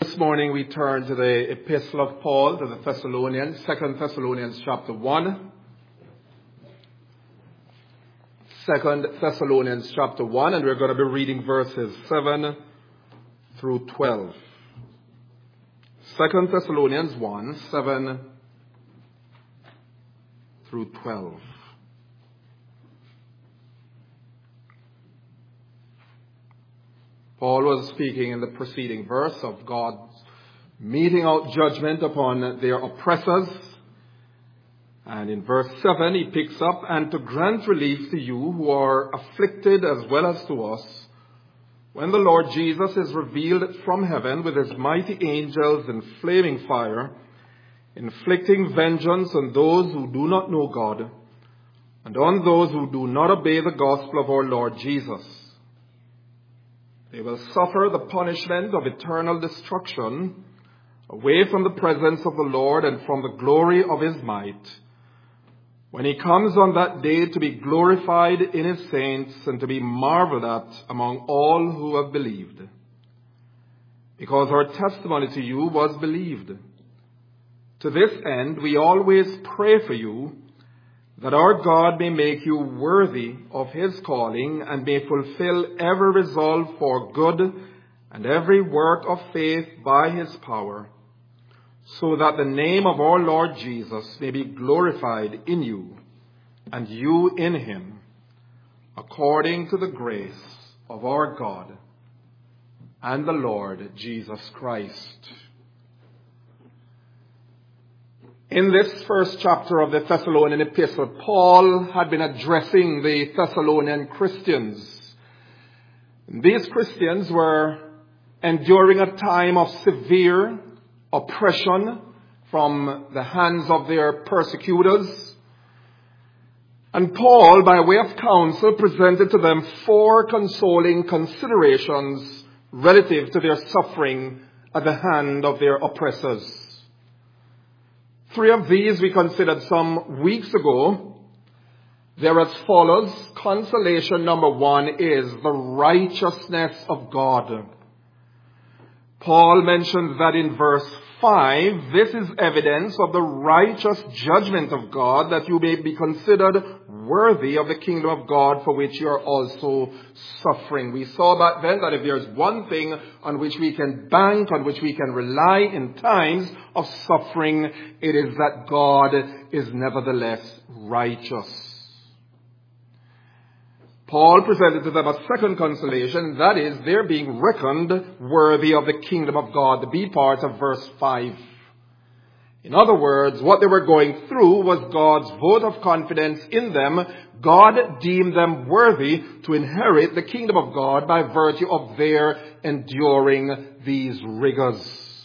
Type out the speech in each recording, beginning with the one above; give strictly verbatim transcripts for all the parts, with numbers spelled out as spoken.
this morning we turn to the Epistle of Paul to the Thessalonians, Second Thessalonians chapter one. Second Thessalonians chapter one, and we're going to be reading verses seven through twelve. Second Thessalonians one, seven through twelve. Paul was speaking in the preceding verse of God meting out judgment upon their oppressors. And in verse seven he picks up, and to grant relief to you who are afflicted as well as to us, when the Lord Jesus is revealed from heaven with his mighty angels in flaming fire, inflicting vengeance on those who do not know God, and on those who do not obey the gospel of our Lord Jesus. They will suffer the punishment of eternal destruction away from the presence of the Lord and from the glory of his might, when he comes on that day to be glorified in his saints and to be marveled at among all who have believed. Because our testimony to you was believed. To this end, we always pray for you, that our God may make you worthy of his calling and may fulfill every resolve for good and every work of faith by his power, so that the name of our Lord Jesus may be glorified in you and you in him, according to the grace of our God and the Lord Jesus Christ. In this first chapter of the Thessalonian epistle, Paul had been addressing the Thessalonian Christians. These Christians were enduring a time of severe oppression from the hands of their persecutors. And Paul, by way of counsel, presented to them four consoling considerations relative to their suffering at the hand of their oppressors. Three of these we considered some weeks ago. They're as follows. Consolation number one is the righteousness of God. Paul mentions that in verse five, this is evidence of the righteous judgment of God, that you may be considered worthy of the kingdom of God for which you are also suffering. We saw back then that if there's one thing on which we can bank, on which we can rely in times of suffering, it is that God is nevertheless righteous. Paul presented to them a second consolation, that is, they're being reckoned worthy of the kingdom of God, the B part of verse five. In other words, what they were going through was God's vote of confidence in them. God deemed them worthy to inherit the kingdom of God by virtue of their enduring these rigors.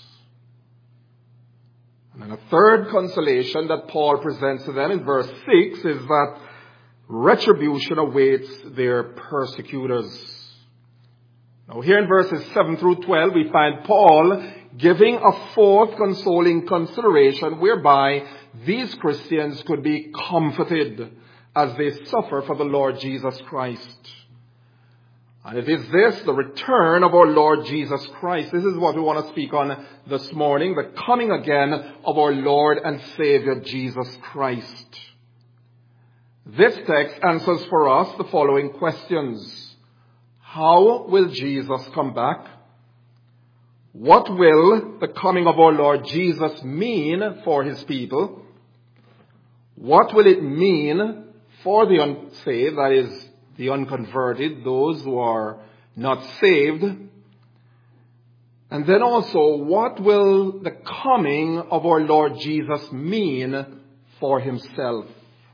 And then a third consolation that Paul presents to them in verse six is that retribution awaits their persecutors. Now here in verses seven through twelve, we find Paul giving a fourth consoling consideration whereby these Christians could be comforted as they suffer for the Lord Jesus Christ. And it is this, the return of our Lord Jesus Christ. This is what we want to speak on this morning, the coming again of our Lord and Savior Jesus Christ. This text answers for us the following questions. How will Jesus come back? What will the coming of our Lord Jesus mean for his people? What will it mean for the unsaved, that is, the unconverted, those who are not saved? And then also, what will the coming of our Lord Jesus mean for himself?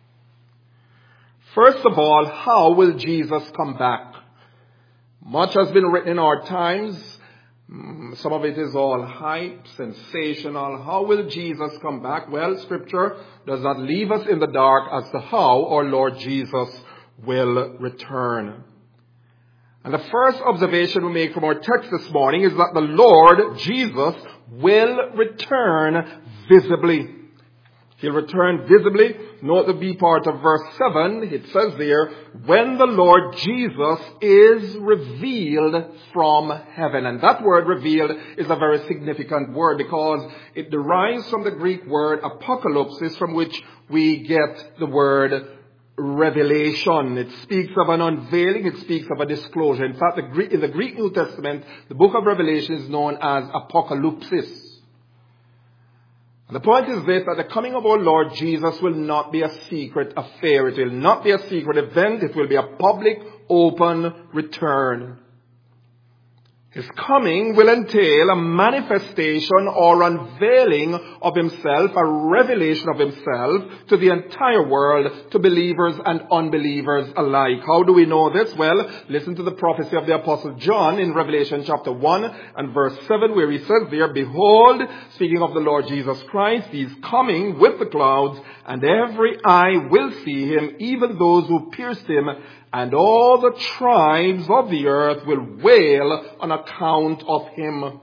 First of all, how will Jesus come back? Much has been written in our times. Some of it is all hype, sensational. How will Jesus come back? Well, Scripture does not leave us in the dark as to how our Lord Jesus will return. And the first observation we make from our text this morning is that the Lord Jesus will return visibly. He'll return visibly. Note the B part of verse seven. It says there, when the Lord Jesus is revealed from heaven. And that word revealed is a very significant word because it derives from the Greek word apocalypsis, from which we get the word revelation. It speaks of an unveiling. It speaks of a disclosure. In fact, the Greek, in the Greek New Testament, the book of Revelation is known as apocalypsis. And the point is this, that the coming of our Lord Jesus will not be a secret affair. It will not be a secret event. It will be a public, open return. His coming will entail a manifestation or unveiling of himself, a revelation of himself to the entire world, to believers and unbelievers alike. How do we know this? Well, listen to the prophecy of the Apostle John in Revelation chapter one and verse seven, where he says there, behold, speaking of the Lord Jesus Christ, he is coming with the clouds, and every eye will see him, even those who pierced him, and all the tribes of the earth will wail on account of him.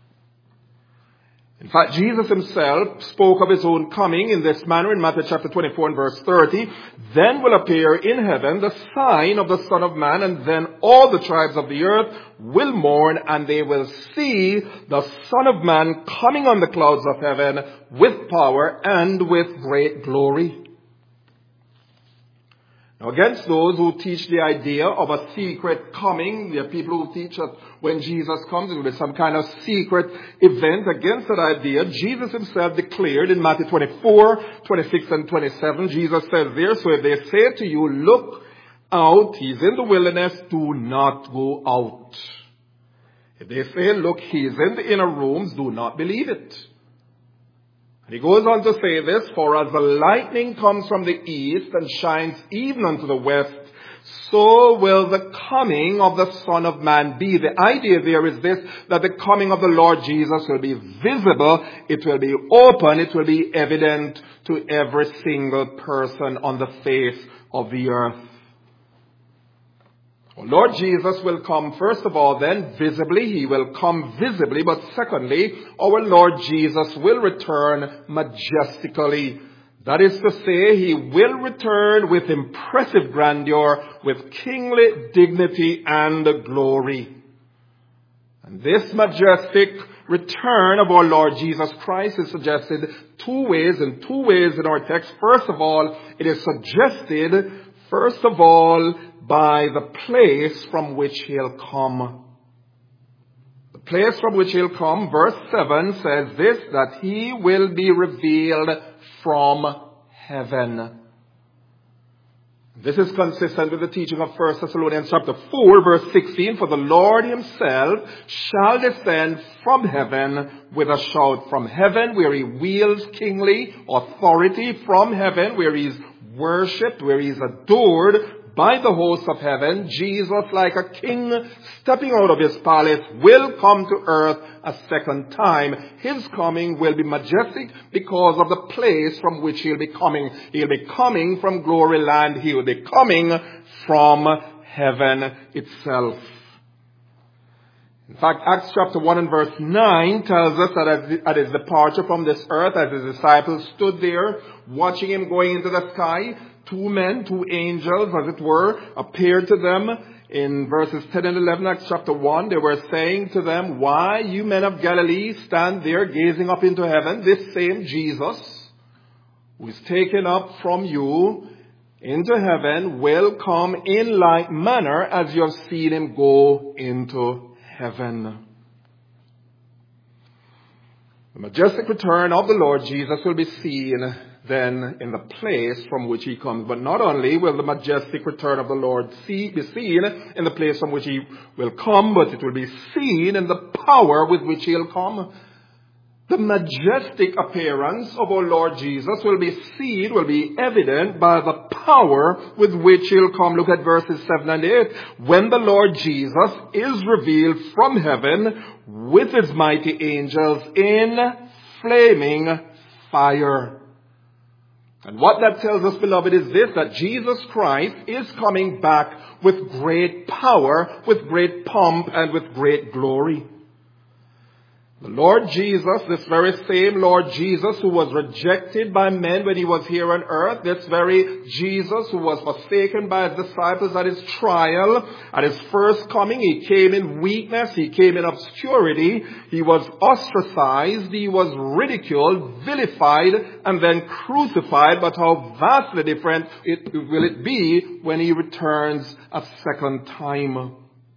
In fact, Jesus himself spoke of his own coming in this manner in Matthew chapter twenty-four and verse thirty. Then will appear in heaven the sign of the Son of Man, and then all the tribes of the earth will mourn, and they will see the Son of Man coming on the clouds of heaven with power and with great glory. Now, against those who teach the idea of a secret coming, there are people who teach that when Jesus comes, it will be some kind of secret event. Against that idea, Jesus himself declared in Matthew twenty-four, twenty-six and twenty-seven, Jesus says there, so if they say to you, look out, he's in the wilderness, do not go out. If they say, look, he's in the inner rooms, do not believe it. He goes on to say this, for as the lightning comes from the east and shines even unto the west, so will the coming of the Son of Man be. The idea there is this, that the coming of the Lord Jesus will be visible, it will be open, it will be evident to every single person on the face of the earth. Our Lord Jesus will come, first of all, then visibly. He will come visibly. But secondly, our Lord Jesus will return majestically. That is to say, he will return with impressive grandeur, with kingly dignity and glory. And this majestic return of our Lord Jesus Christ is suggested two ways, in two ways in our text. First of all, it is suggested, first of all, by the place from which he'll come. The place from which he'll come, verse seven says this, that he will be revealed from heaven. This is consistent with the teaching of First Thessalonians chapter four, verse sixteen, for the Lord himself shall descend from heaven with a shout. From heaven, where he wields kingly authority, from heaven, where he is worshipped, where he is adored by the hosts of heaven, Jesus, like a king stepping out of his palace, will come to earth a second time. His coming will be majestic because of the place from which he'll be coming. He'll be coming from glory land. He will be coming from heaven itself. In fact, Acts chapter one and verse nine tells us that at his departure from this earth, as his disciples stood there, watching him going into the sky, two men, two angels, as it were, appeared to them. In verses ten and eleven, Acts chapter one, they were saying to them, why, you men of Galilee, stand there gazing up into heaven? This same Jesus, who is taken up from you into heaven, will come in like manner as you have seen him go into heaven. The majestic return of the Lord Jesus will be seen then in the place from which he comes. But not only will the majestic return of the Lord see, be seen in the place from which he will come, but it will be seen in the power with which he'll come. The majestic appearance of our Lord Jesus will be seen, will be evident by the power with which he'll come. Look at verses seven and eight. When the Lord Jesus is revealed from heaven with his mighty angels in flaming fire. And what that tells us, beloved, is this, that Jesus Christ is coming back with great power, with great pomp, and with great glory. The Lord Jesus, this very same Lord Jesus who was rejected by men when he was here on earth, this very Jesus who was forsaken by his disciples at his trial, at his first coming, he came in weakness, he came in obscurity, he was ostracized, he was ridiculed, vilified, and then crucified. But how vastly different it, will it be when he returns a second time?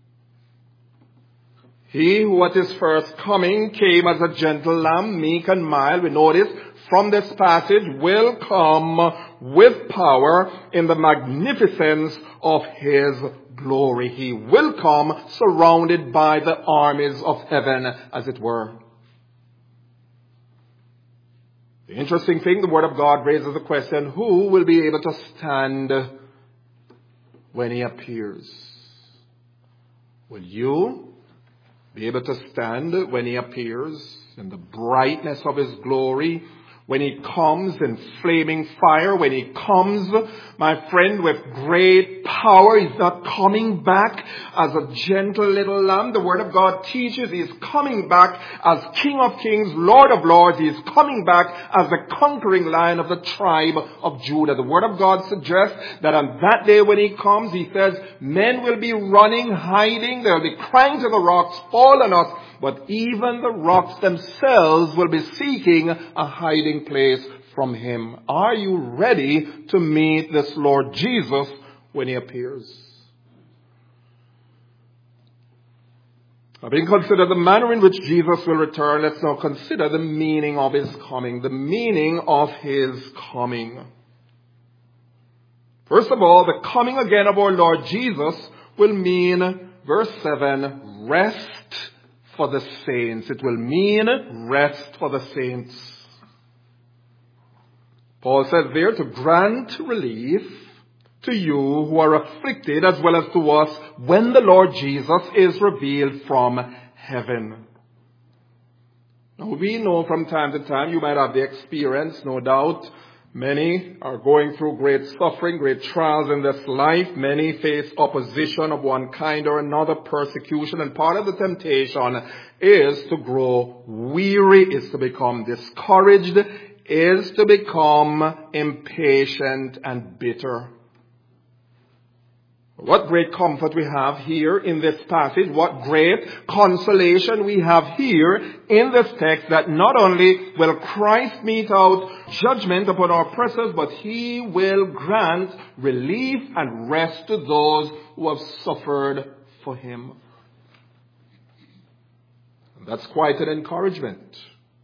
He who at his first coming came as a gentle lamb, meek and mild, we notice from this passage, will come with power in the magnificence of his glory. He will come surrounded by the armies of heaven, as it were. The interesting thing, the Word of God raises the question, who will be able to stand when he appears? Will you be able to stand when he appears in the brightness of his glory, when he comes in flaming fire, when he comes, my friend, with great power? He's not coming back as a gentle little lamb. The Word of God teaches he is coming back as King of Kings, Lord of Lords. He is coming back as the conquering Lion of the tribe of Judah. The Word of God suggests that on that day when he comes, he says, men will be running, hiding. They'll be crying to the rocks, fall on us. But even the rocks themselves will be seeking a hiding place from him. Are you ready to meet this Lord Jesus when he appears? Having considered the manner in which Jesus will return, let's now consider the meaning of his coming. The meaning of his coming. First of all, the coming again of our Lord Jesus will mean, verse seven, rest for the saints. It will mean rest for the saints. Paul says there, to grant relief to you who are afflicted, as well as to us when the Lord Jesus is revealed from heaven. Now, we know from time to time, you might have the experience, no doubt, many are going through great suffering, great trials in this life. Many face opposition of one kind or another, persecution. And part of the temptation is to grow weary, is to become discouraged, is to become impatient and bitter. What great comfort we have here in this passage. What great consolation we have here in this text, that not only will Christ mete out judgment upon our oppressors, but he will grant relief and rest to those who have suffered for him. That's quite an encouragement.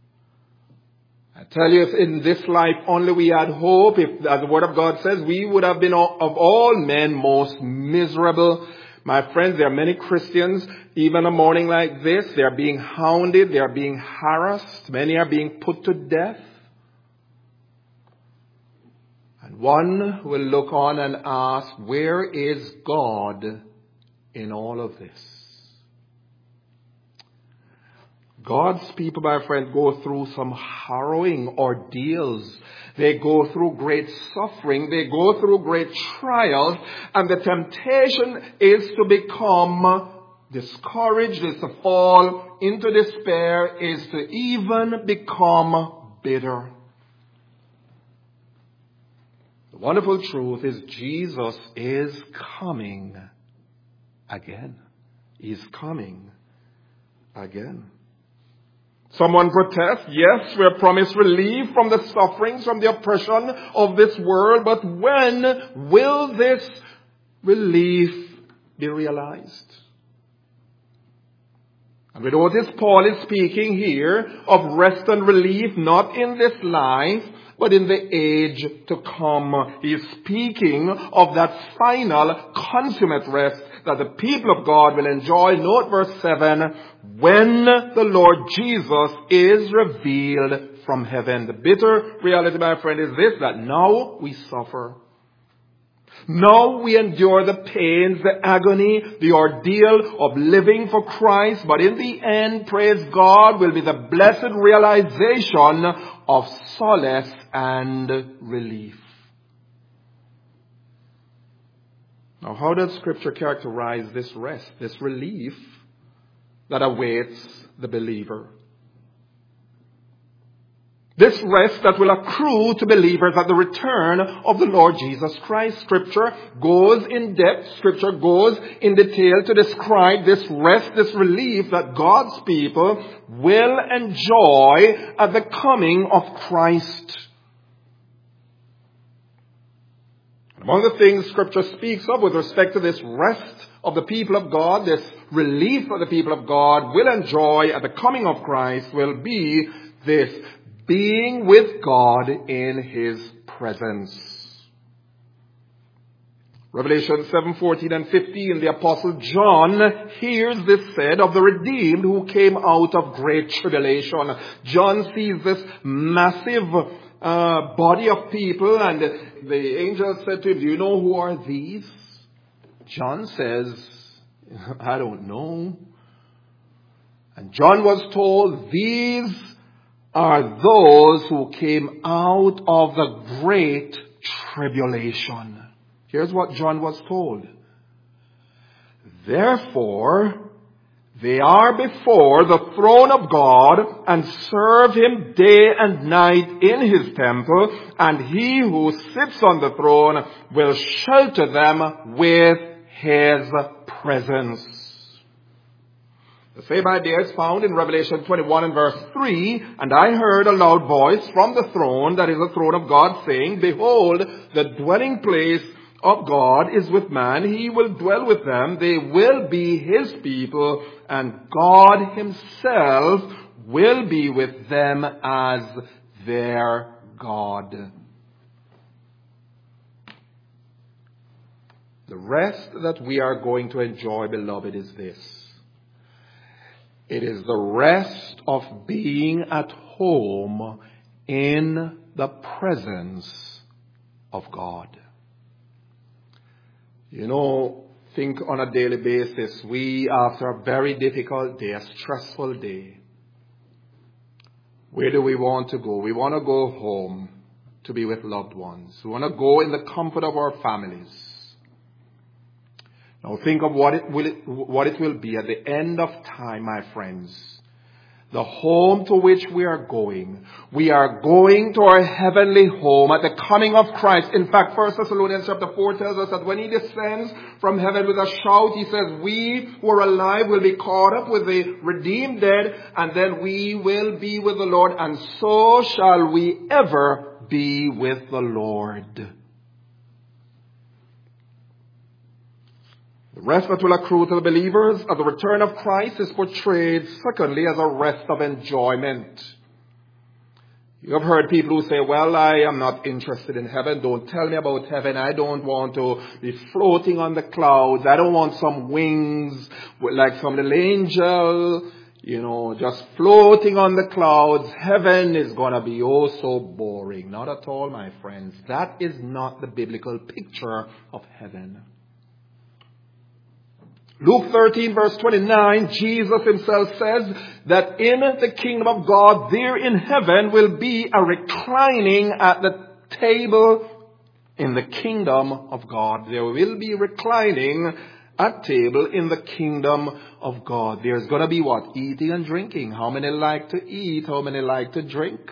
I tell you, if in this life only we had hope, if, as the Word of God says, we would have been of all men most miserable. My friends, there are many Christians, even a morning like this, they are being hounded, they are being harassed, many are being put to death. And one will look on and ask, where is God in all of this? God's people, my friend, go through some harrowing ordeals. They go through great suffering. They go through great trials. And the temptation is to become discouraged, is to fall into despair, is to even become bitter. The wonderful truth is Jesus is coming again. He's coming again. Someone protests, yes, we're promised relief from the sufferings, from the oppression of this world, but when will this relief be realized? And we notice Paul is speaking here of rest and relief, not in this life, but in the age to come. He is speaking of that final consummate rest that the people of God will enjoy. Note verse seven, when the Lord Jesus is revealed from heaven. The bitter reality, my friend, is this, that now we suffer. Now we endure the pains, the agony, the ordeal of living for Christ. But in the end, praise God, will be the blessed realization of solace and relief. Now, how does Scripture characterize this rest, this relief that awaits the believer? This rest that will accrue to believers at the return of the Lord Jesus Christ. Scripture goes in depth, Scripture goes in detail to describe this rest, this relief that God's people will enjoy at the coming of Christ. Among the things Scripture speaks of with respect to this rest of the people of God, this relief that the people of God will enjoy at the coming of Christ, will be this: being with God in His presence. Revelation seven, fourteen and fifteen, the Apostle John hears this said of the redeemed who came out of great tribulation. John sees this massive uh, body of people, and the angel said to him, "Do you know who are these?" John says, "I don't know." And John was told, "These are those who came out of the great tribulation." Here's what John was told. "Therefore, they are before the throne of God and serve Him day and night in His temple, and He who sits on the throne will shelter them with His presence." The same idea is found in Revelation twenty-one and verse three. "And I heard a loud voice from the throne," that is the throne of God, saying, "Behold, the dwelling place of God is with man. He will dwell with them. They will be His people, and God Himself will be with them as their God." The rest that we are going to enjoy, beloved, is this. It is the rest of being at home in the presence of God. You know, think on a daily basis, we, after a very difficult day, a stressful day, where do we want to go? We want to go home to be with loved ones. We want to go in the comfort of our families. Now think of what it will, it, what it will be at the end of time, my friends. The home to which we are going. We are going to our heavenly home at the coming of Christ. In fact, First Thessalonians chapter four tells us that when He descends from heaven with a shout, He says, we who are alive will be caught up with the redeemed dead, and then we will be with the Lord, and so shall we ever be with the Lord. The rest that will accrue to the believers at the return of Christ is portrayed, secondly, as a rest of enjoyment. You have heard people who say, "Well, I am not interested in heaven. Don't tell me about heaven. I don't want to be floating on the clouds. I don't want some wings like some little angel, you know, just floating on the clouds. Heaven is going to be oh so boring." Not at all, my friends. That is not the biblical picture of heaven. Luke thirteen verse twenty-nine, Jesus Himself says that in the kingdom of God, there in heaven will be a reclining at the table in the kingdom of God. There will be reclining at table in the kingdom of God. There's going to be what? Eating and drinking. How many like to eat? How many like to drink?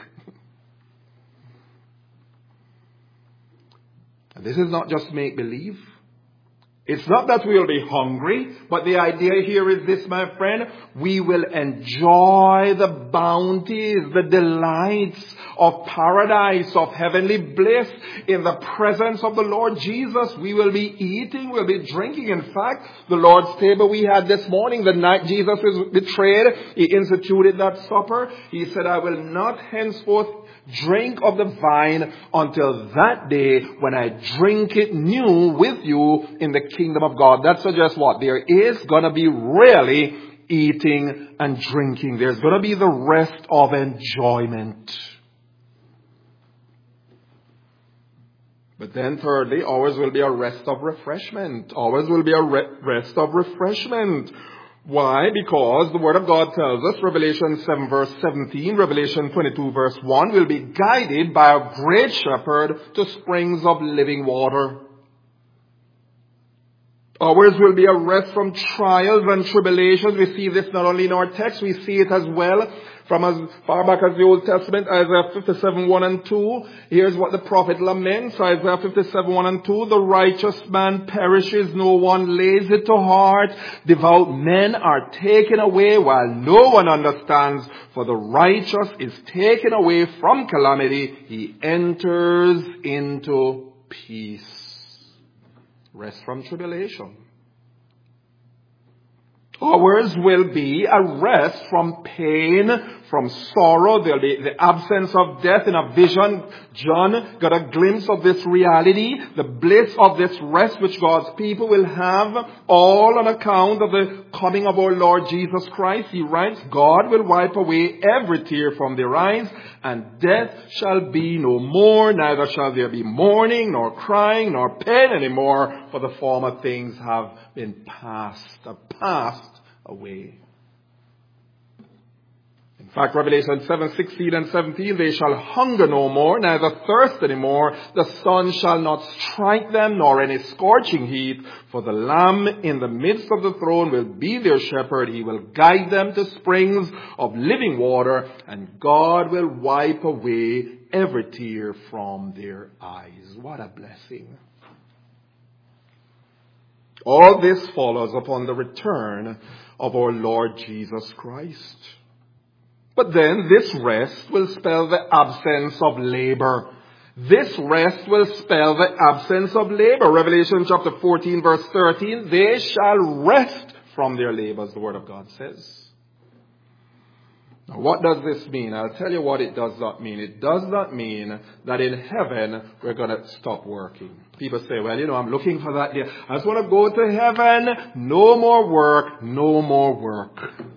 And this is not just make-believe. It's not that we will be hungry, but the idea here is this, my friend. We will enjoy the bounties, the delights of paradise, of heavenly bliss in the presence of the Lord Jesus. We will be eating, we'll be drinking. In fact, the Lord's table we had this morning, the night Jesus was betrayed, He instituted that supper. He said, "I will not henceforth drink of the vine until that day when I drink it new with you in the kingdom of God." That suggests what? There is going to be really eating and drinking. There's going to be the rest of enjoyment. But then thirdly, ours will be a rest of refreshment. Ours will be a re- rest of refreshment. Why? Because the Word of God tells us, Revelation seven verse seventeen, Revelation twenty-two verse one, will be guided by a great shepherd to springs of living water. Ours will be a rest from trials and tribulations. We see this not only in our text, we see it as well From as far back as the Old Testament, Isaiah fifty-seven, one and two, here's what the prophet laments, Isaiah fifty-seven, one and two, the righteous man perishes, no one lays it to heart, devout men are taken away while no one understands, for the righteous is taken away from calamity, he enters into peace. Rest from tribulation. Ours will be a rest from pain, from sorrow. There'll be the absence of death in a vision. John got a glimpse of this reality, the bliss of this rest which God's people will have, all on account of the coming of our Lord Jesus Christ. He writes, God will wipe away every tear from their eyes, and death shall be no more, neither shall there be mourning, nor crying, nor pain anymore, for the former things have been passed, have passed away. In fact, Revelation seven, sixteen and seventeen, they shall hunger no more, neither thirst any more. The sun shall not strike them, nor any scorching heat. For the Lamb in the midst of the throne will be their shepherd. He will guide them to springs of living water, and God will wipe away every tear from their eyes. What a blessing. All this follows upon the return of our Lord Jesus Christ. But then this rest will spell the absence of labor. This rest will spell the absence of labor. Revelation chapter fourteen verse thirteen, they shall rest from their labors, the Word of God says. Now what does this mean? I'll tell you what it does not mean. It does not mean that in heaven we're going to stop working. People say, well, you know, I'm looking for that day. I just want to go to heaven. No more work. No more work.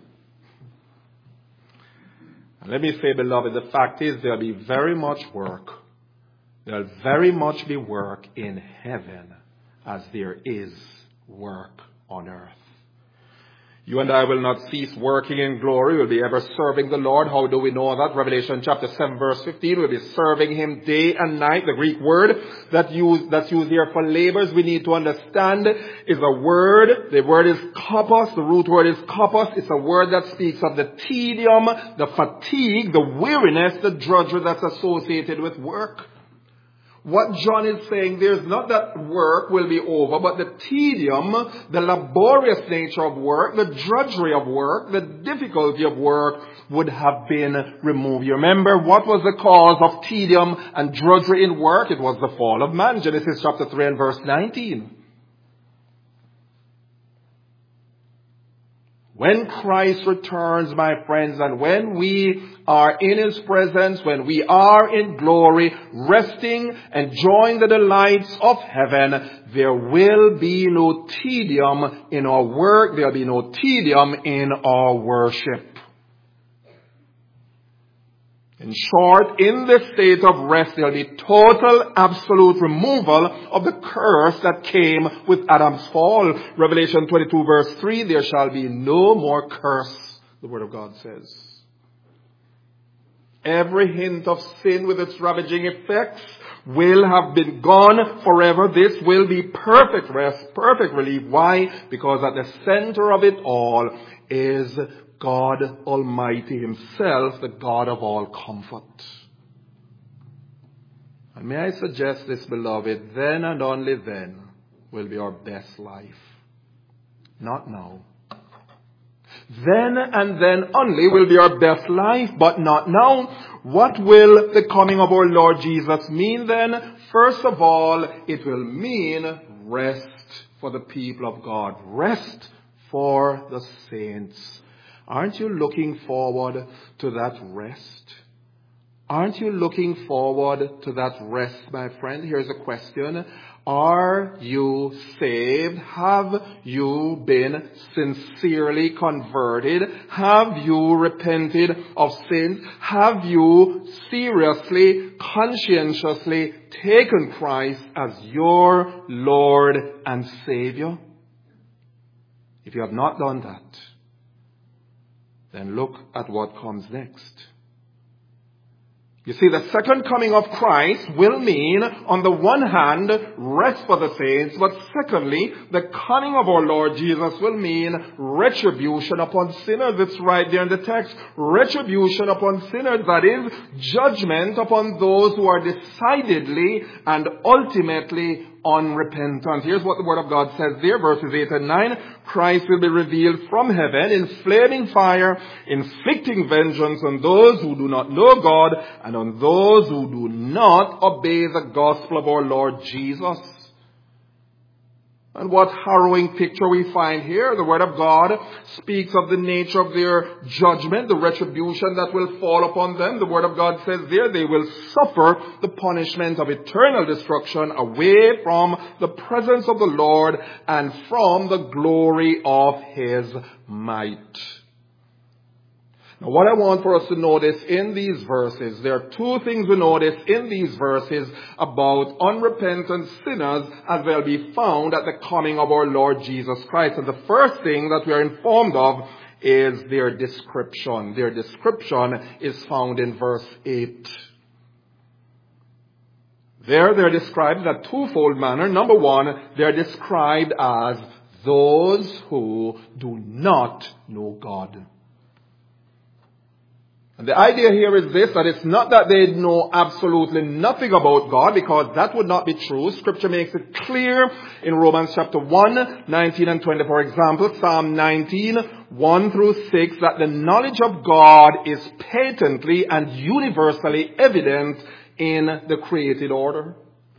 And let me say, beloved, the fact is there'll be very much work. There'll very much be work in heaven as there is work on earth. You and I will not cease working in glory. We'll be ever serving the Lord. How do we know that? Revelation chapter seven verse fifteen. We'll be serving Him day and night. The Greek word that use, that's used here for labors, we need to understand, is a word. The word is kopos. The root word is kopos. It's a word that speaks of the tedium, the fatigue, the weariness, the drudgery that's associated with work. What John is saying, there's not that work will be over, but the tedium, the laborious nature of work, the drudgery of work, the difficulty of work would have been removed. You remember what was the cause of tedium and drudgery in work? It was the fall of man. Genesis chapter three and verse nineteen. When Christ returns, my friends, and when we are in His presence, when we are in glory, resting, enjoying the delights of heaven, there will be no tedium in our work. There will be no tedium in our worship. In short, in this state of rest, there will be total, absolute removal of the curse that came with Adam's fall. Revelation twenty-two verse three, there shall be no more curse, the Word of God says. Every hint of sin with its ravaging effects will have been gone forever. This will be perfect rest, perfect relief. Why? Because at the center of it all is God Almighty Himself, the God of all comfort. And may I suggest this, beloved, then and only then will be our best life. Not now. Then and then only will be our best life, but not now. What will the coming of our Lord Jesus mean then? First of all, it will mean rest for the people of God. Rest for the saints. Aren't you looking forward to that rest? Aren't you looking forward to that rest, my friend? Here's a question. Are you saved? Have you been sincerely converted? Have you repented of sins? Have you seriously, conscientiously taken Christ as your Lord and Savior? If you have not done that, then look at what comes next. You see, the second coming of Christ will mean, on the one hand, rest for the saints, but secondly, the coming of our Lord Jesus will mean retribution upon sinners. It's right there in the text. Retribution upon sinners, that is, judgment upon those who are decidedly and ultimately unrepentant. Here's what the Word of God says there, verses eight and nine. Christ will be revealed from heaven in flaming fire, inflicting vengeance on those who do not know God and on those who do not obey the gospel of our Lord Jesus. And what harrowing picture we find here. The Word of God speaks of the nature of their judgment, the retribution that will fall upon them. The Word of God says there they will suffer the punishment of eternal destruction away from the presence of the Lord and from the glory of His might. Now, what I want for us to notice in these verses, there are two things we notice in these verses about unrepentant sinners as they'll be found at the coming of our Lord Jesus Christ. And the first thing that we are informed of is their description. Their description is found in verse eight. There they're described in a twofold manner. Number one, they're described as those who do not know God. And the idea here is this, that it's not that they know absolutely nothing about God, because that would not be true. Scripture makes it clear in Romans chapter one, nineteen and twenty, for example, Psalm nineteen, one through six, that the knowledge of God is patently and universally evident in the created order.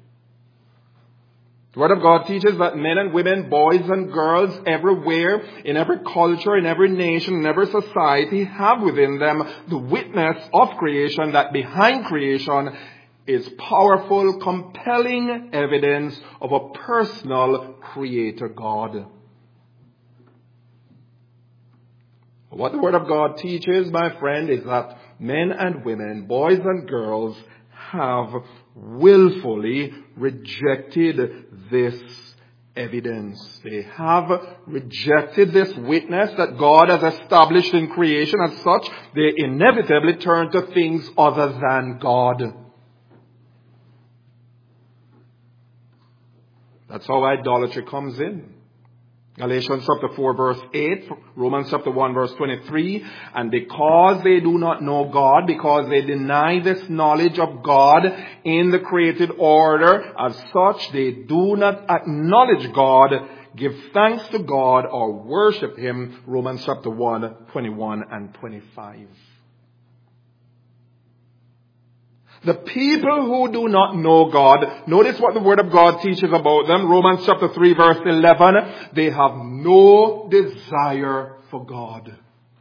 The Word of God teaches that men and women, boys and girls, everywhere, in every culture, in every nation, in every society, have within them the witness of creation, that behind creation is powerful, compelling evidence of a personal Creator God. What the Word of God teaches, my friend, is that men and women, boys and girls, have willfully rejected this evidence. They have rejected this witness that God has established in creation. As such, they inevitably turn to things other than God. That's how idolatry comes in. Galatians chapter four verse eight, Romans chapter one verse twenty-three, and because they do not know God, because they deny this knowledge of God in the created order, as such they do not acknowledge God, give thanks to God, or worship Him, Romans chapter one, twenty-one and twenty-five. The people who do not know God, notice what the Word of God teaches about them. Romans chapter three verse eleven, they have no desire for God.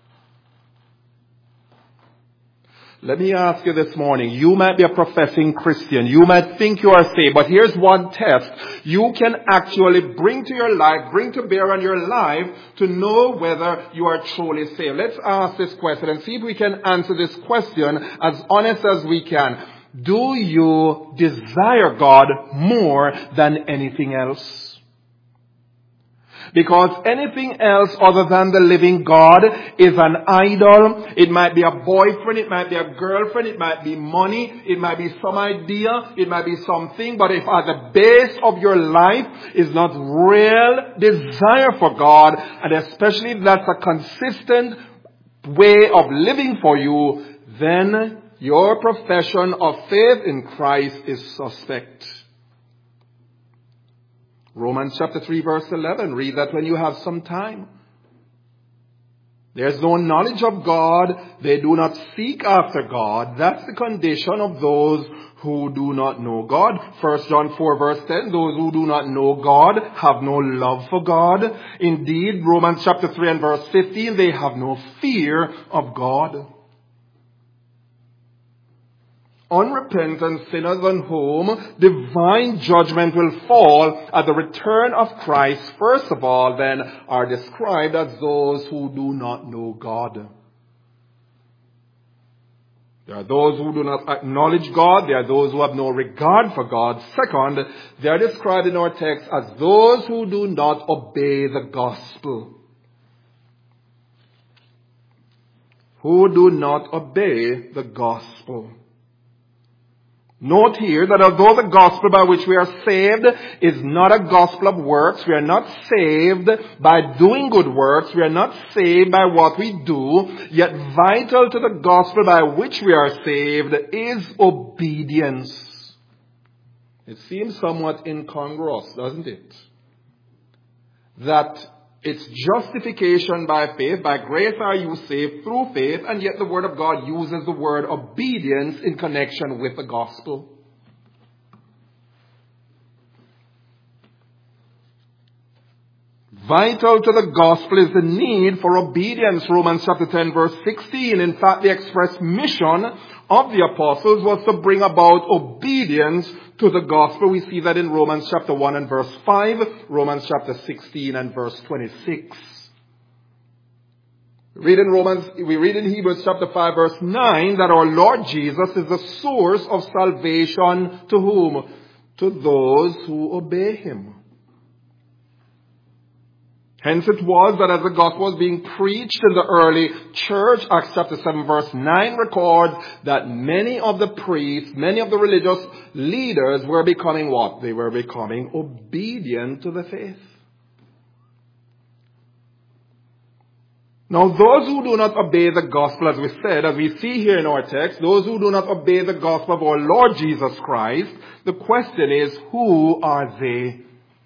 Let me ask you this morning, you might be a professing Christian, you might think you are saved, but here's one test you can actually bring to your life, bring to bear on your life to know whether you are truly saved. Let's ask this question and see if we can answer this question as honest as we can. Do you desire God more than anything else? Because anything else other than the living God is an idol. It might be a boyfriend, it might be a girlfriend, it might be money, it might be some idea, it might be something. But if at the base of your life is not real desire for God, and especially if that's a consistent way of living for you, then your profession of faith in Christ is suspect. Romans chapter three verse eleven, read that when you have some time. There's no knowledge of God. They do not seek after God. That's the condition of those who do not know God. First John four verse ten, those who do not know God have no love for God. Indeed, Romans chapter three and verse fifteen, they have no fear of God. Unrepentant sinners on whom divine judgment will fall at the return of Christ, first of all, then, are described as those who do not know God. There are those who do not acknowledge God. There are those who have no regard for God. Second, they are described in our text as those who do not obey the gospel. Who do not obey the gospel. Note here that although the gospel by which we are saved is not a gospel of works, we are not saved by doing good works, we are not saved by what we do, yet vital to the gospel by which we are saved is obedience. It seems somewhat incongruous, doesn't it? That it's justification by faith, by grace are you saved through faith, and yet the Word of God uses the word obedience in connection with the gospel. Vital to the gospel is the need for obedience. Romans chapter ten verse sixteen. In fact, the express mission of the apostles was to bring about obedience to the gospel. We see that in Romans chapter one and verse five, Romans chapter sixteen and verse twenty-six. We read in Romans, we read in Hebrews chapter five verse nine that our Lord Jesus is the source of salvation to whom? To those who obey Him. Hence it was that as the gospel was being preached in the early church, Acts chapter seven verse nine records that many of the priests, many of the religious leaders were becoming what? They were becoming obedient to the faith. Now those who do not obey the gospel, as we said, as we see here in our text, those who do not obey the gospel of our Lord Jesus Christ, the question is, who are they?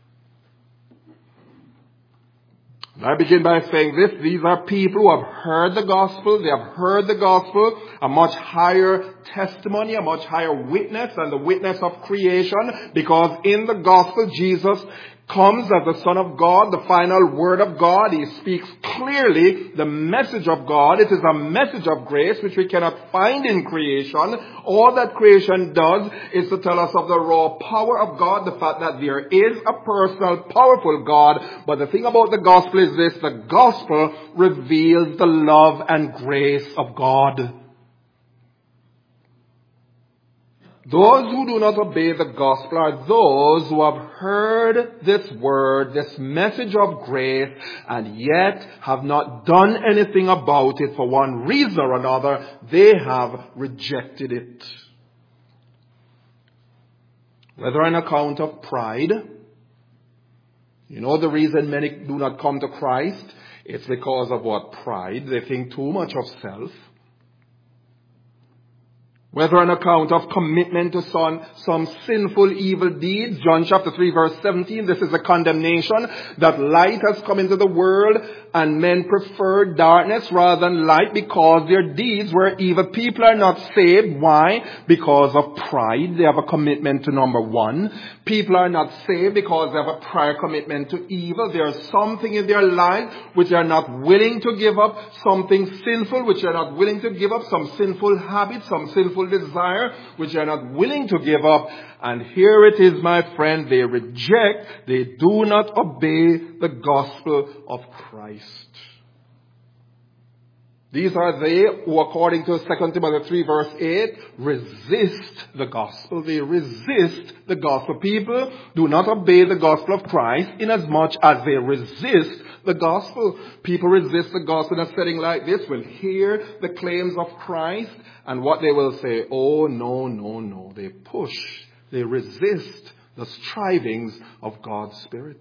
I begin by saying this. These are people who have heard the gospel. They have heard the gospel, a much higher testimony, a much higher witness than the witness of creation. Because in the gospel, Jesus comes as the Son of God, the final word of God. He speaks clearly the message of God. It is a message of grace which we cannot find in creation. All that creation does is to tell us of the raw power of God, the fact that there is a personal, powerful God. But the thing about the gospel is this: the gospel reveals the love and grace of God. Those who do not obey the gospel are those who have heard this word, this message of grace, and yet have not done anything about it for one reason or another. They have rejected it. Whether on account of pride. You know the reason many do not come to Christ? It's because of what? Pride. They think too much of self. Whether on account of commitment to some, some sinful evil deeds. John chapter three verse seventeen, this is a condemnation that light has come into the world and men prefer darkness rather than light because their deeds were evil. People are not saved. Why? Because of pride. They have a commitment to number one. People are not saved because they have a prior commitment to evil. There is something in their life which they are not willing to give up. Something sinful which they are not willing to give up. Some sinful habit, some sinful desire which they are not willing to give up. And here it is, my friend, they reject, they do not obey the gospel of Christ. These are they who, according to Second Timothy three verse eight, resist the gospel. They resist the gospel. People do not obey the gospel of Christ inasmuch as they resist the gospel. People resist the gospel in a setting like this, will hear the claims of Christ, and what they will say, oh, no, no, no. They push, they resist the strivings of God's Spirit.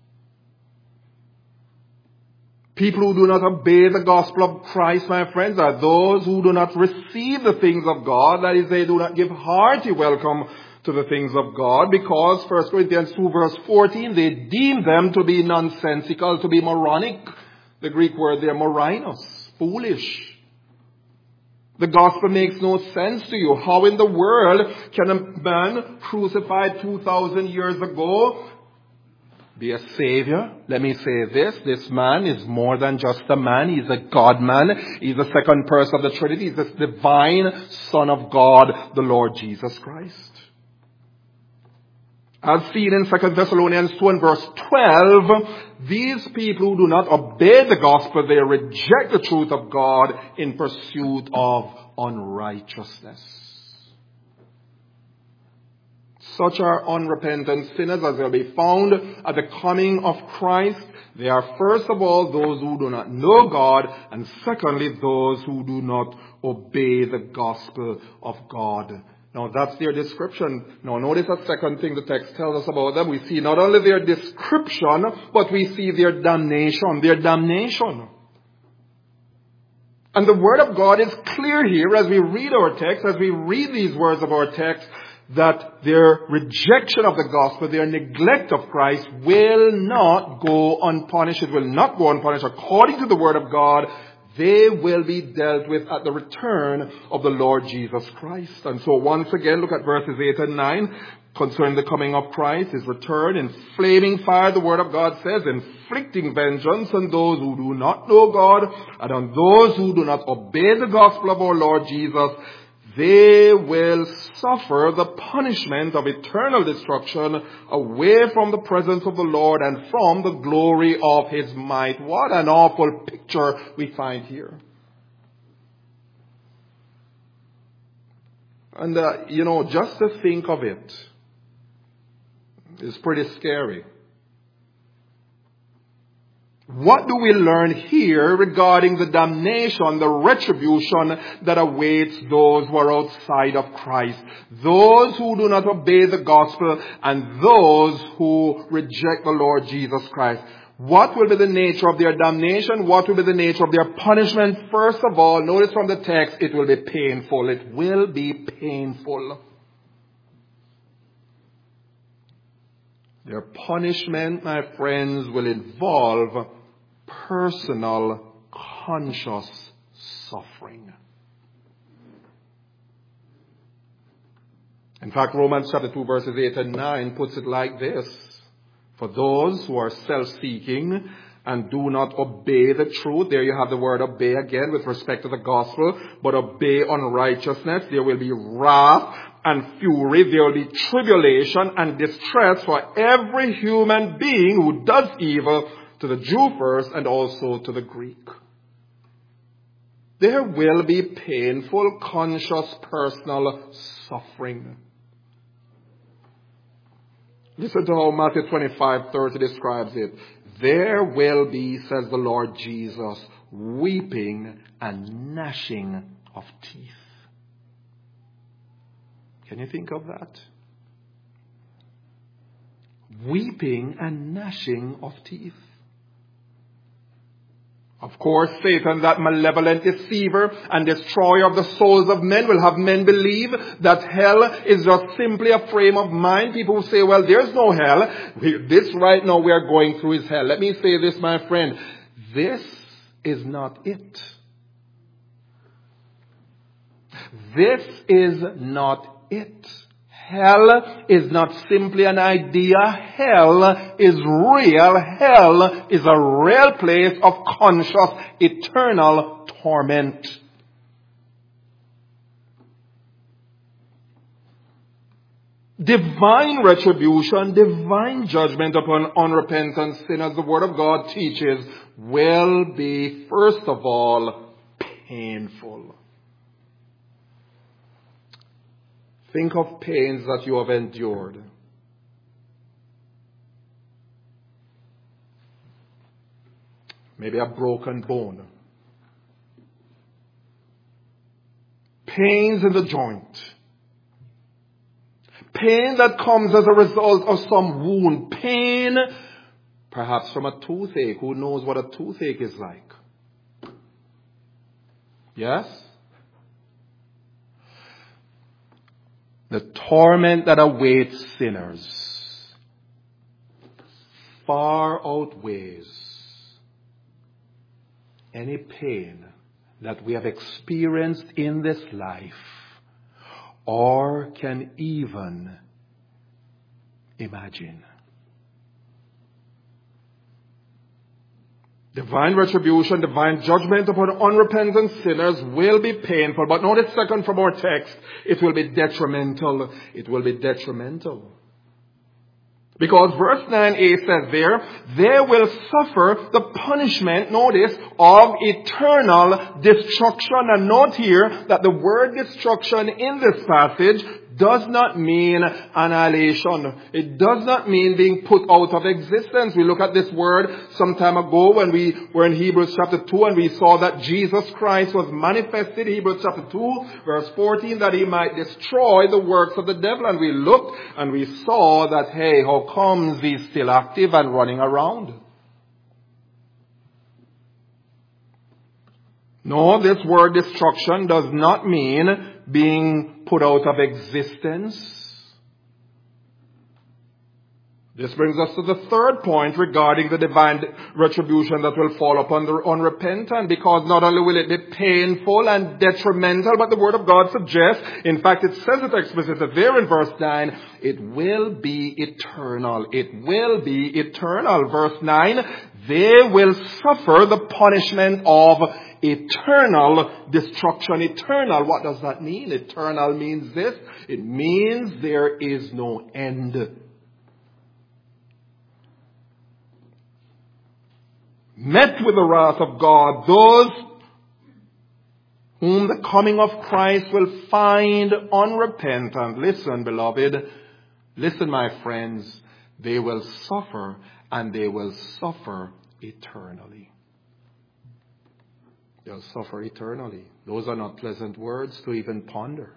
People who do not obey the gospel of Christ, my friends, are those who do not receive the things of God. That is, they do not give hearty welcome to the things of God, because First Corinthians two verse fourteen, they deem them to be nonsensical, to be moronic. The Greek word there, morainous, foolish. The gospel makes no sense to you. How in the world can a man crucified two thousand years ago be a savior? Let me say this. This man is more than just a man. He's a God man. He's the second person of the Trinity. He's the divine Son of God, the Lord Jesus Christ. As seen in Second Thessalonians two and verse twelve, these people who do not obey the gospel, they reject the truth of God in pursuit of unrighteousness. Such are unrepentant sinners as they'll be found at the coming of Christ. They are first of all those who do not know God, and secondly those who do not obey the gospel of God Now that's their description. Now notice a second thing the text tells us about them. We see not only their description, but we see their damnation. Their damnation. And the Word of God is clear here as we read our text, as we read these words of our text, that their rejection of the gospel, their neglect of Christ will not go unpunished. It will not go unpunished. According to the Word of God, they will be dealt with at the return of the Lord Jesus Christ. And so once again, look at verses eight and nine. Concerning the coming of Christ, his return, in flaming fire, the Word of God says, inflicting vengeance on those who do not know God and on those who do not obey the gospel of our Lord Jesus. They will suffer the punishment of eternal destruction away from the presence of the Lord and from the glory of his might. What an awful picture we find here. And, uh, you know, just to think of it, it's pretty scary. What do we learn here regarding the damnation, the retribution that awaits those who are outside of Christ? Those who do not obey the gospel and those who reject the Lord Jesus Christ. What will be the nature of their damnation? What will be the nature of their punishment? First of all, notice from the text, it will be painful. It will be painful. Their punishment, my friends, will involve personal, conscious suffering. In fact, Romans chapter two, verses eight and nine puts it like this. For those who are self-seeking and do not obey the truth, there you have the word obey again with respect to the gospel, but obey unrighteousness, there will be wrath and fury, there will be tribulation and distress for every human being who does evil, to the Jew first and also to the Greek. There will be painful, conscious, personal suffering. Listen to how Matthew twenty-five thirty describes it. There will be, says the Lord Jesus, weeping and gnashing of teeth. Can you think of that? Weeping and gnashing of teeth. Of course, Satan, that malevolent deceiver and destroyer of the souls of men, will have men believe that hell is just simply a frame of mind. People will say, well, there's no hell. This right now we are going through is hell. Let me say this, my friend. This is not it. This is not it. Hell is not simply an idea. Hell is real. Hell is a real place of conscious, eternal torment. Divine retribution, divine judgment upon unrepentant sinners, the Word of God teaches, will be, first of all, painful. Think of pains that you have endured. Maybe a broken bone. Pains in the joint. Pain that comes as a result of some wound. Pain, perhaps from a toothache. Who knows what a toothache is like? Yes? The torment that awaits sinners far outweighs any pain that we have experienced in this life or can even imagine. Divine retribution, divine judgment upon unrepentant sinners will be painful. But notice second from our text, it will be detrimental. It will be detrimental. Because verse nine a says there, they will suffer the punishment, notice, of eternal destruction. And note here that the word destruction in this passage does not mean annihilation. It does not mean being put out of existence. We look at this word some time ago when we were in Hebrews chapter two and we saw that Jesus Christ was manifested, Hebrews chapter two, verse fourteen, that he might destroy the works of the devil. And we looked and we saw that, hey, how comes he's still active and running around? No, this word destruction does not mean being put out of existence. This brings us to the third point regarding the divine retribution that will fall upon the unrepentant, because not only will it be painful and detrimental, but the Word of God suggests, in fact it says it explicitly there in verse nine, it will be eternal. It will be eternal. Verse nine, they will suffer the punishment of eternal destruction. Eternal, what does that mean? Eternal means this. It means there is no end. Met with the wrath of God, those whom the coming of Christ will find unrepentant. Listen, beloved. Listen, my friends. They will suffer, and they will suffer eternally. They'll suffer eternally. Those are not pleasant words to even ponder.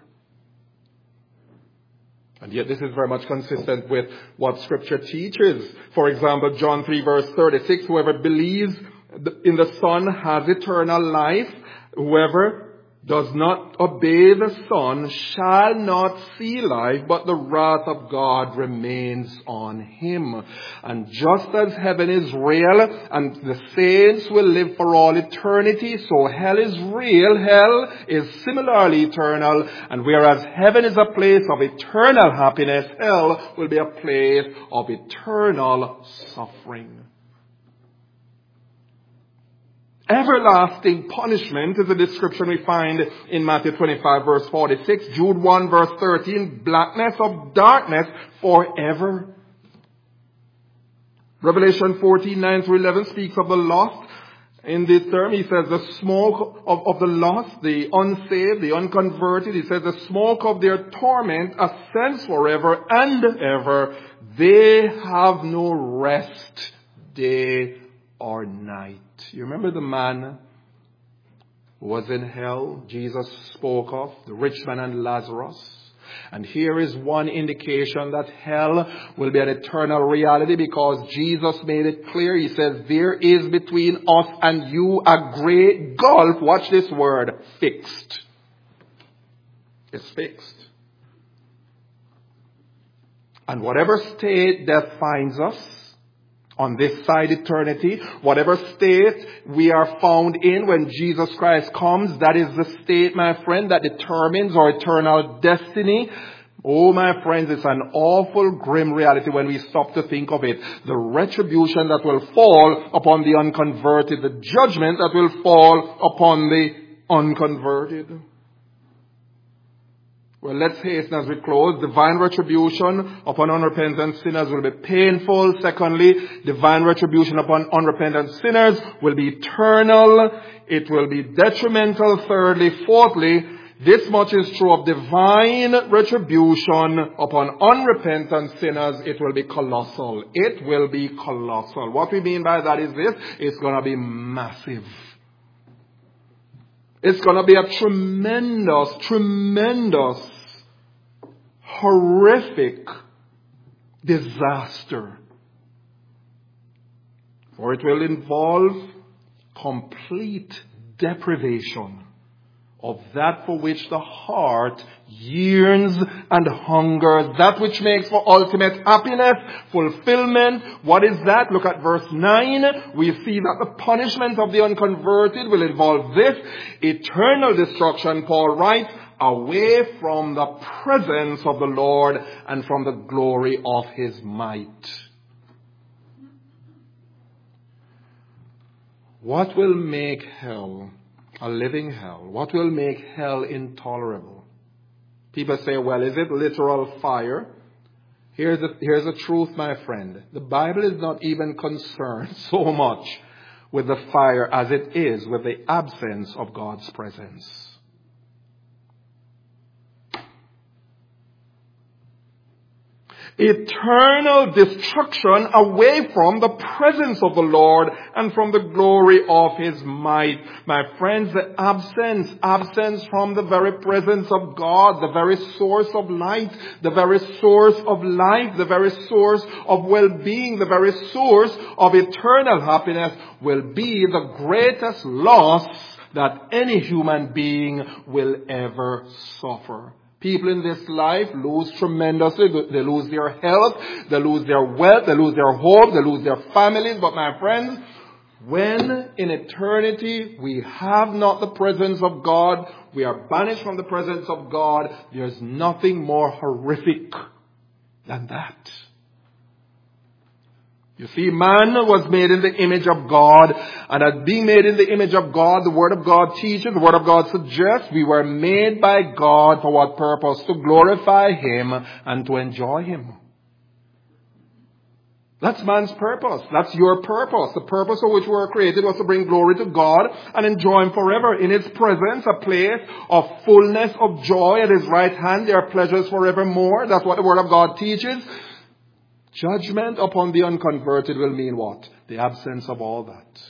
And yet this is very much consistent with what Scripture teaches. For example, John three verse thirty-six, whoever believes in the Son has eternal life. Whoever does not obey the Son shall not see life, but the wrath of God remains on him. And just as heaven is real and the saints will live for all eternity, so hell is real, hell is similarly eternal. And whereas heaven is a place of eternal happiness, hell will be a place of eternal suffering. Everlasting punishment is a description we find in Matthew twenty-five verse forty-six, Jude one verse thirteen, blackness of darkness forever. Revelation fourteen nine through eleven speaks of the lost. In this term, he says the smoke of, of the lost, the unsaved, the unconverted. He says the smoke of their torment ascends forever and ever. They have no rest day or night. You remember the man who was in hell Jesus spoke of, the rich man and Lazarus? And here is one indication that hell will be an eternal reality, because Jesus made it clear. He says, there is between us and you a great gulf. Watch this word, fixed. It's fixed. And whatever state death finds us, on this side eternity, whatever state we are found in when Jesus Christ comes, that is the state, my friend, that determines our eternal destiny. Oh, my friends, it's an awful, grim reality when we stop to think of it. The retribution that will fall upon the unconverted, the judgment that will fall upon the unconverted. Well, let's hasten as we close. Divine retribution upon unrepentant sinners will be painful. Secondly, divine retribution upon unrepentant sinners will be eternal. It will be detrimental. Thirdly, fourthly, this much is true of divine retribution upon unrepentant sinners. It will be colossal. It will be colossal. What we mean by that is this. It's going to be massive. It's going to be a tremendous, tremendous, horrific disaster. For it will involve complete deprivation of that for which the heart yearns and hungers, that which makes for ultimate happiness, fulfillment. What is that? Look at verse nine. We see that the punishment of the unconverted will involve this: eternal destruction, Paul writes, away from the presence of the Lord and from the glory of his might. What will make hell a living hell? What will make hell intolerable? People say, well, is it literal fire? Here's the, here's the truth, my friend. The Bible is not even concerned so much with the fire as it is with the absence of God's presence. Eternal destruction away from the presence of the Lord and from the glory of His might. My friends, the absence, absence from the very presence of God, the very source of light, the very source of life, the very source of well-being, the very source of eternal happiness will be the greatest loss that any human being will ever suffer. People in this life lose tremendously. They lose their health, they lose their wealth, they lose their hope, they lose their families. But my friends, when in eternity we have not the presence of God, we are banished from the presence of God, there's nothing more horrific than that. You see, man was made in the image of God, and as being made in the image of God, the Word of God teaches, the Word of God suggests, we were made by God for what purpose? To glorify Him and to enjoy Him. That's man's purpose. That's your purpose. The purpose for which we were created was to bring glory to God and enjoy Him forever. In His presence, a place of fullness of joy at His right hand. There are pleasures forevermore. That's what the Word of God teaches. Judgment upon the unconverted will mean what? The absence of all that.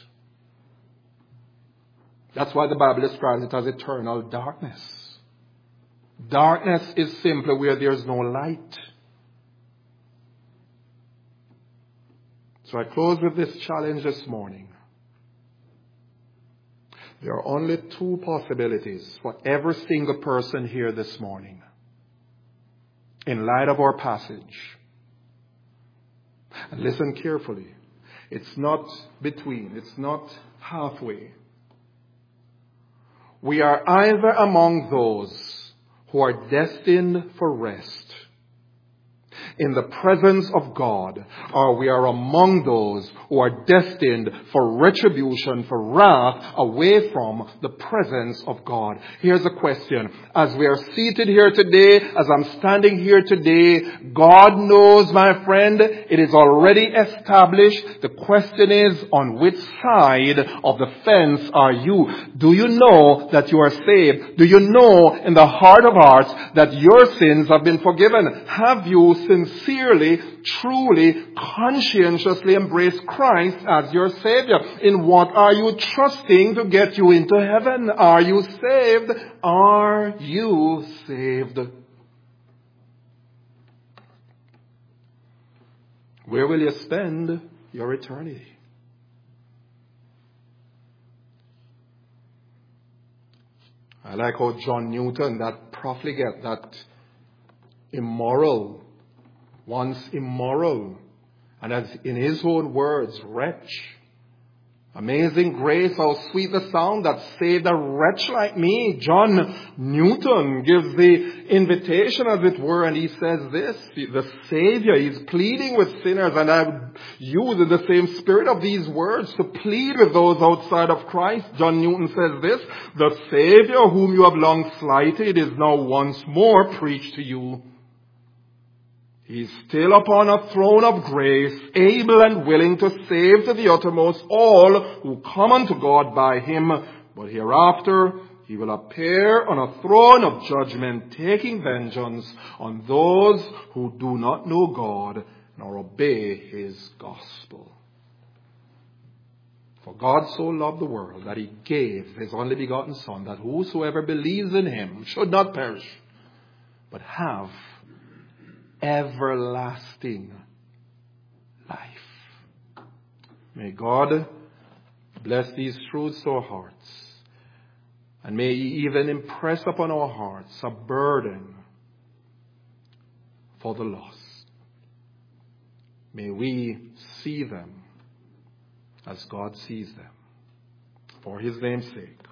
That's why the Bible describes it as eternal darkness. Darkness is simply where there is no light. So I close with this challenge this morning. There are only two possibilities for every single person here this morning. In light of our passage. And listen carefully. It's not between. It's not halfway. We are either among those who are destined for rest in the presence of God, or we are among those who are destined for retribution, for wrath, away from the presence of God. Here's a question. As we are seated here today, as I'm standing here today, God knows, my friend, it is already established. The question is, on which side of the fence are you? Do you know that you are saved? Do you know in the heart of hearts that your sins have been forgiven? Have you sincerely, truly, conscientiously embraced Christ as your Savior? In what are you trusting to get you into heaven? Are you saved? Are you saved? Where will you spend your eternity? I like how John Newton, that profligate, that immoral, once immoral, and as in his own words, wretch. Amazing grace, how sweet the sound that saved a wretch like me. John Newton gives the invitation, as it were, and he says this, the Savior, he's pleading with sinners, and I use in the same spirit of these words to plead with those outside of Christ. John Newton says this, the Savior whom you have long slighted is now once more preached to you. He's still upon a throne of grace, able and willing to save to the uttermost all who come unto God by Him. But hereafter He will appear on a throne of judgment, taking vengeance on those who do not know God nor obey His gospel. For God so loved the world that He gave His only begotten Son, that whosoever believes in Him should not perish, but have everlasting life. May God bless these truths to our hearts, and may He even impress upon our hearts a burden for the lost. May we see them as God sees them. For His name's sake.